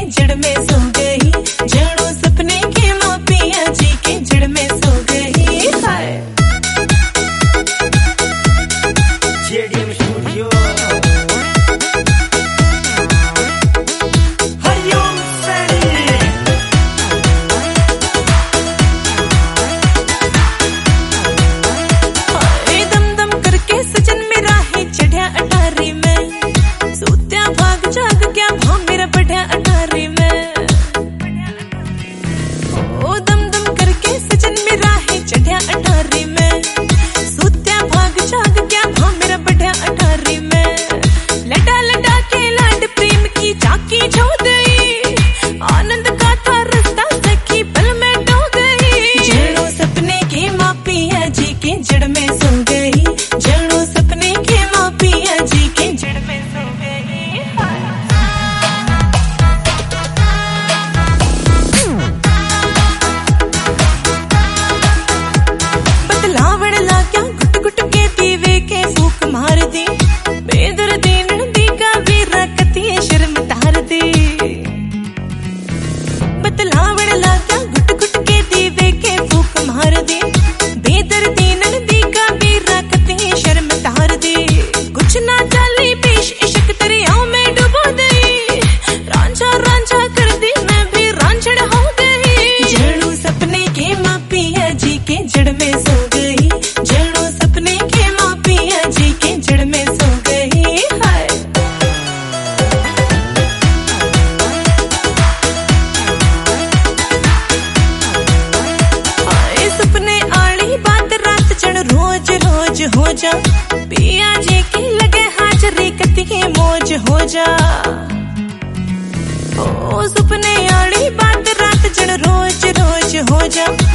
जड़ में सो गई, जड़ों सपने के माँ पिया जी के जड़ में सो गई। हाय जड़ में सो गई, जड़ों सपने के माँ पिया जी के जड़ में सो गई। बतलावड़ ला क्या घुट घुट के पीवे के फूक मार दी, बेदर्दी नंदी का वीरा कती शर्म तार दी। बतलावड़ ला क्या घुट घुट के दीवे के फूक मार दी, बेदर्दी कुछ ना चली पेश इश्क दरियाओं में डुबो दई, रांझा रांझा कर दी मैं भी रांझड़ हो गई। जड़ों सपने के माँ पिया जी के जड़ में सो गई, जड़ों सपने के माँ पिया जी के जड़ में सो गई। हाय आए सपने आड़ी बात रात जड़ रोज रोज हो जा, पिया जी की लगे हाजरी कती के मौज हो जा। ओ सपने आड़ी बात रात जड़ रोज रोज हो जा।